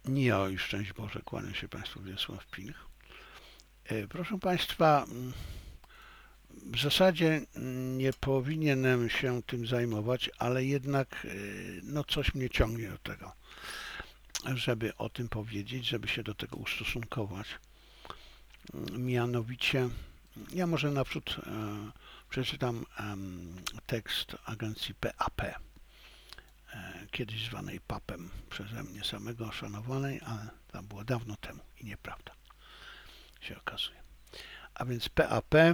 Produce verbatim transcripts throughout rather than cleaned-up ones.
Ja i szczęść Boże, kłaniam się Państwu, Wiesław Pilch. Proszę Państwa, w zasadzie nie powinienem się tym zajmować, ale jednak no coś mnie ciągnie do tego, żeby o tym powiedzieć, żeby się do tego ustosunkować. Mianowicie, ja może naprzód e, przeczytam e, tekst agencji P A P, e, kiedyś zwanej papem przeze mnie samego szanowanej, ale to było dawno temu i nieprawda się okazuje. A więc P A P,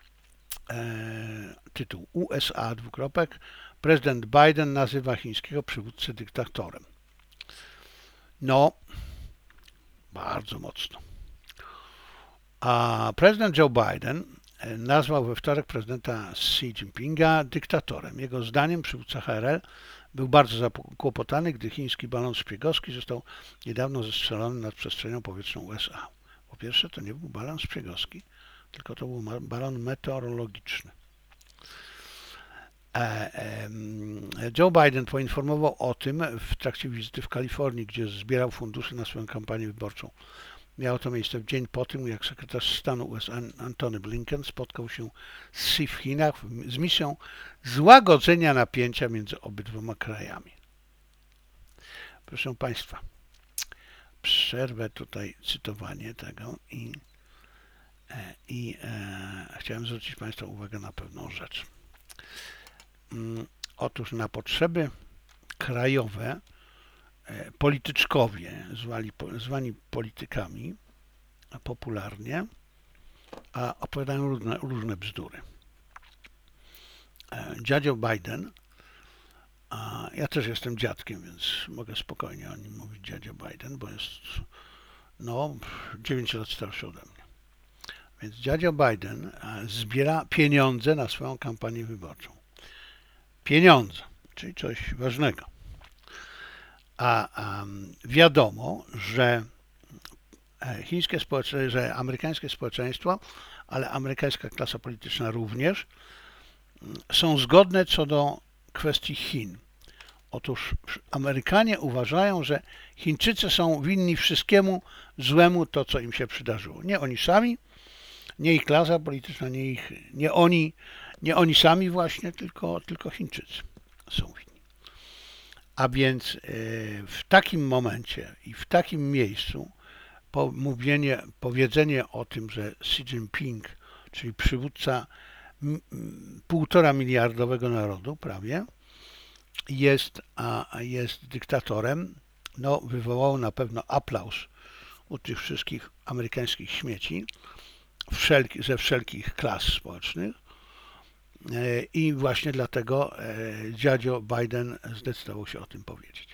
e, tytuł U S A, dwukropek, prezydent Biden nazywa chińskiego przywódcę dyktatorem. No, bardzo mocno. A prezydent Joe Biden nazwał we wtorek prezydenta Xi Jinpinga dyktatorem. Jego zdaniem przywódca H R L był bardzo zakłopotany, gdy chiński balon szpiegowski został niedawno zestrzelony nad przestrzenią powietrzną U S A. Po pierwsze, to nie był balon szpiegowski, tylko to był balon meteorologiczny. Joe Biden poinformował o tym w trakcie wizyty w Kalifornii, gdzie zbierał fundusze na swoją kampanię wyborczą. Miało to miejsce w dzień po tym, jak sekretarz stanu U S A Antony Blinken spotkał się z Xi w Chinach z misją złagodzenia napięcia między obydwoma krajami. Proszę Państwa, przerwę tutaj cytowanie tego i, i e, chciałem zwrócić Państwa uwagę na pewną rzecz. Otóż na potrzeby krajowe polityczkowie, zwani, zwani politykami popularnie, a opowiadają różne, różne bzdury. Dziadzio Biden, a ja też jestem dziadkiem, więc mogę spokojnie o nim mówić dziadzio Biden, bo jest no dziewięć lat starszy ode mnie. Więc dziadzio Biden zbiera pieniądze na swoją kampanię wyborczą. Pieniądze, czyli coś ważnego. A, a wiadomo, że chińskie społeczeństwo, że amerykańskie społeczeństwo, ale amerykańska klasa polityczna również, są zgodne co do kwestii Chin. Otóż Amerykanie uważają, że Chińczycy są winni wszystkiemu złemu to, co im się przydarzyło. Nie oni sami, nie ich klasa polityczna, nie, ich, nie, oni, nie oni sami właśnie, tylko, tylko Chińczycy są winni. A więc w takim momencie i w takim miejscu mówienie, powiedzenie o tym, że Xi Jinping, czyli przywódca półtora miliardowego narodu prawie, jest, a jest dyktatorem, no wywołało na pewno aplauz u tych wszystkich amerykańskich śmieci wszelki, ze wszelkich klas społecznych i właśnie dlatego dziadzio Biden zdecydował się o tym powiedzieć.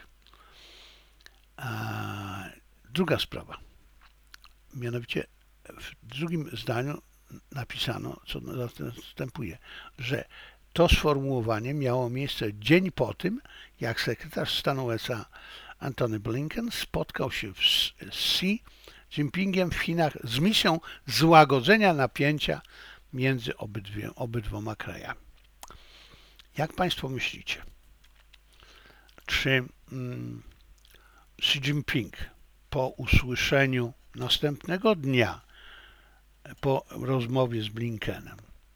A druga sprawa. Mianowicie w drugim zdaniu napisano, co następuje, że to sformułowanie miało miejsce dzień po tym, jak sekretarz stanu U S A Antony Blinken spotkał się z Xi Jinpingiem w Chinach z misją złagodzenia napięcia między obydwie, obydwoma krajami. Jak Państwo myślicie, czy mm, Xi Jinping po usłyszeniu następnego dnia po rozmowie z Blinkenem,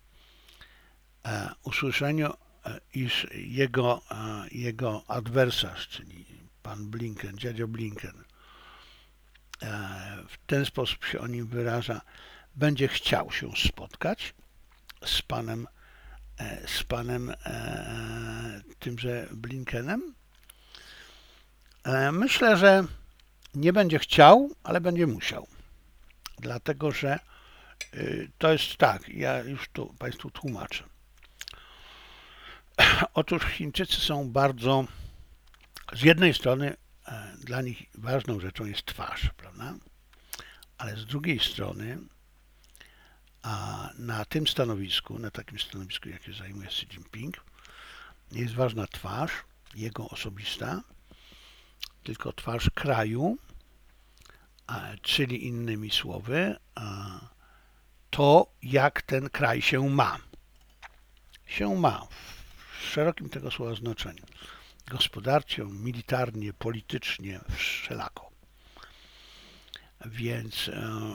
e, usłyszeniu, e, iż jego, e, jego adwersarz, czyli pan Blinken, dziadzio Blinken, e, w ten sposób się o nim wyraża, będzie chciał się spotkać z panem, e, z panem e, tymże Blinkenem? E, myślę, że nie będzie chciał, ale będzie musiał. Dlatego, że to jest tak, ja już tu Państwu tłumaczę. Otóż Chińczycy są bardzo, z jednej strony dla nich ważną rzeczą jest twarz, prawda? Ale z drugiej strony a na tym stanowisku, na takim stanowisku, jakie zajmuje Xi Jinping, nie jest ważna twarz, jego osobista, tylko twarz kraju, czyli innymi słowy, to, jak ten kraj się ma. Się ma w szerokim tego słowa znaczeniu. Gospodarczo, militarnie, politycznie, wszelako. Więc e, e,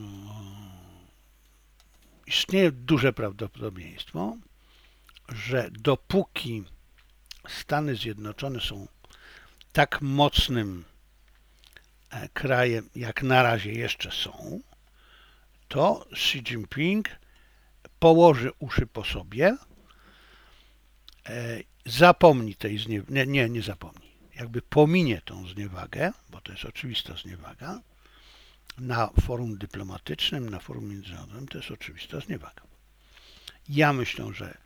istnieje duże prawdopodobieństwo, że dopóki Stany Zjednoczone są tak mocnym krajem, jak na razie jeszcze są, to Xi Jinping położy uszy po sobie, zapomni tej zniewagi, nie, nie, nie zapomni, jakby pominie tą zniewagę, bo to jest oczywista zniewaga, na forum dyplomatycznym, na forum międzynarodowym to jest oczywista zniewaga. Ja myślę, że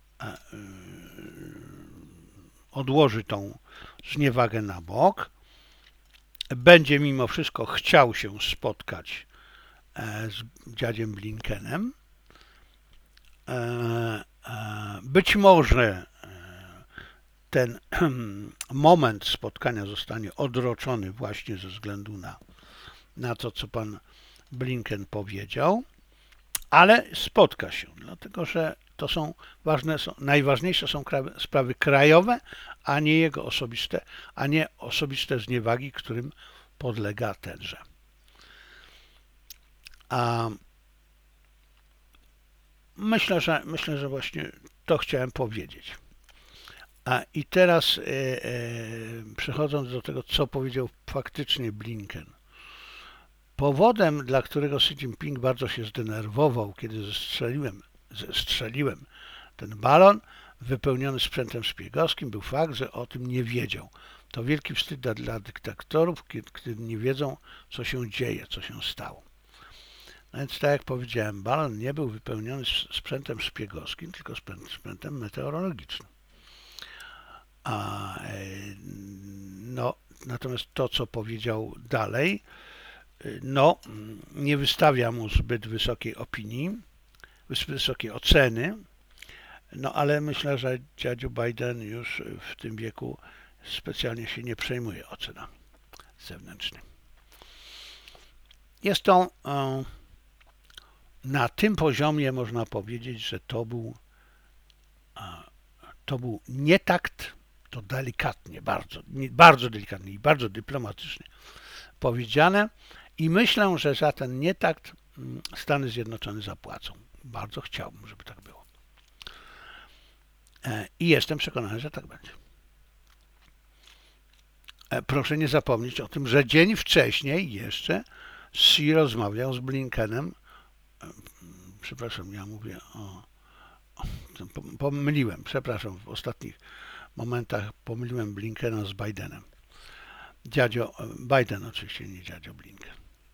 odłoży tą zniewagę na bok, będzie mimo wszystko chciał się spotkać z dziadziem Blinkenem. Być może ten moment spotkania zostanie odroczony właśnie ze względu na, na to, co pan Blinken powiedział, ale spotka się, dlatego że to są ważne, są, najważniejsze są sprawy krajowe, a nie jego osobiste, a nie osobiste zniewagi, którym podlega tenże. A myślę, że myślę, że właśnie to chciałem powiedzieć. A i teraz e, e, przechodząc do tego, co powiedział faktycznie Blinken. Powodem, dla którego Xi Jinping bardzo się zdenerwował, kiedy zestrzeliłem, zestrzeliłem ten balon wypełniony sprzętem szpiegowskim, był fakt, że o tym nie wiedział. To wielki wstyd dla, dla dyktatorów, kiedy, kiedy nie wiedzą, co się dzieje, co się stało. No więc tak jak powiedziałem, balon nie był wypełniony sprzętem szpiegowskim, tylko sprzętem meteorologicznym. A, no, natomiast to, co powiedział dalej, no, nie wystawia mu zbyt wysokiej opinii, wysokiej oceny, no ale myślę, że dziadziu Biden już w tym wieku specjalnie się nie przejmuje ocenami zewnętrznymi. Jest to na tym poziomie, można powiedzieć, że to był to był nietakt, to delikatnie, bardzo, bardzo delikatnie i bardzo dyplomatycznie powiedziane i myślę, że za ten nietakt Stany Zjednoczone zapłacą. Bardzo chciałbym, żeby tak było. I jestem przekonany, że tak będzie. Proszę nie zapomnieć o tym, że dzień wcześniej jeszcze Xi rozmawiał z Blinkenem. Przepraszam, ja mówię o... Pomyliłem, przepraszam, w ostatnich momentach pomyliłem Blinkena z Bidenem. Dziadzio Biden oczywiście, nie dziadzio Blinken.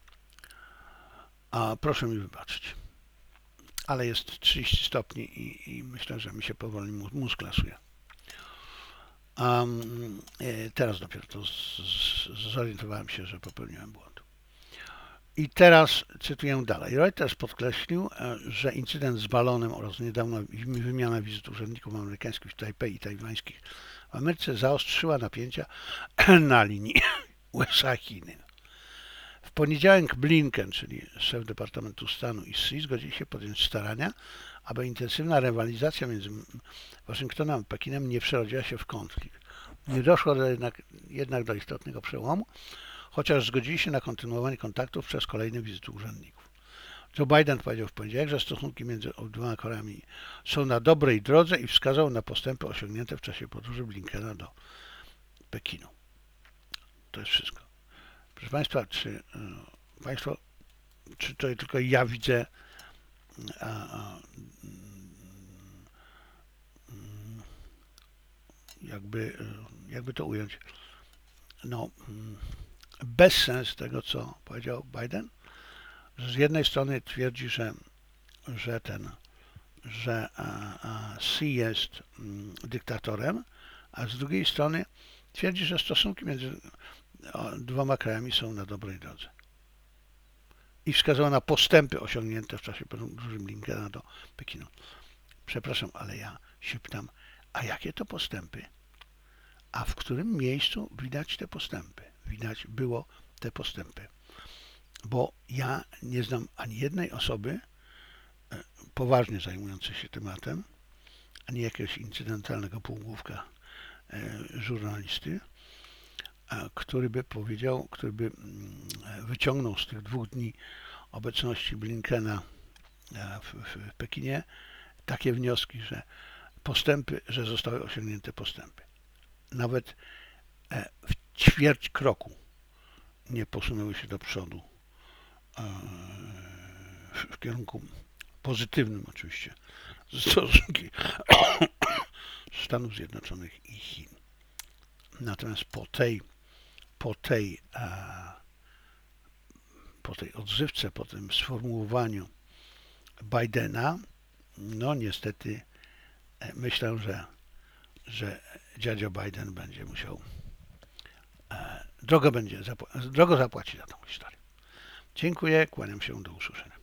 A proszę mi wybaczyć. Ale jest trzydzieści stopni i, i myślę, że mi się powoli mózg lasuje. Um, teraz dopiero to z, z, zorientowałem się, że popełniłem błąd. I teraz cytuję dalej. Reuters podkreślił, że incydent z balonem oraz niedawna wymiana wizyt urzędników amerykańskich w Tajpej i tajwańskich w Ameryce zaostrzyła napięcia na linii U S A-Chiny. W poniedziałek Blinken, czyli szef Departamentu Stanu i Xi, zgodzili się podjąć starania, aby intensywna rywalizacja między Waszyngtonem a Pekinem nie przerodziła się w konflikt. Nie doszło do jednak, jednak do istotnego przełomu, chociaż zgodzili się na kontynuowanie kontaktów przez kolejne wizyty urzędników. Joe Biden powiedział w poniedziałek, że stosunki między obydwoma krajami są na dobrej drodze i wskazał na postępy osiągnięte w czasie podróży Blinkena do Pekinu. To jest wszystko. Proszę Państwa, czy e, Państwo, czy to tylko ja widzę a, a, jakby, jakby to ująć, no bezsens tego, co powiedział Biden, że z jednej strony twierdzi, że, że ten, że Xi jest mm, dyktatorem, a z drugiej strony twierdzi, że stosunki między dwoma krajami są na dobrej drodze. I wskazał na postępy osiągnięte w czasie podróży Blinkena do Pekinu. Przepraszam, ale ja się pytam, a jakie to postępy? A w którym miejscu widać te postępy? Widać było te postępy. Bo ja nie znam ani jednej osoby poważnie zajmującej się tematem, ani jakiegoś incydentalnego półgłówka żurnalisty, który by powiedział, który by wyciągnął z tych dwóch dni obecności Blinkena w, w, w Pekinie takie wnioski, że postępy, że zostały osiągnięte postępy. Nawet w ćwierć kroku nie posunęły się do przodu w kierunku pozytywnym oczywiście stosunki Stanów Zjednoczonych i Chin. Natomiast po tej, po tej, po tej odzywce, po tym sformułowaniu Bidena, no niestety myślę, że, że dziadzio Biden będzie musiał drogo będzie drogo zapłacić za tą historię. Dziękuję, kłaniam się, do usłyszenia.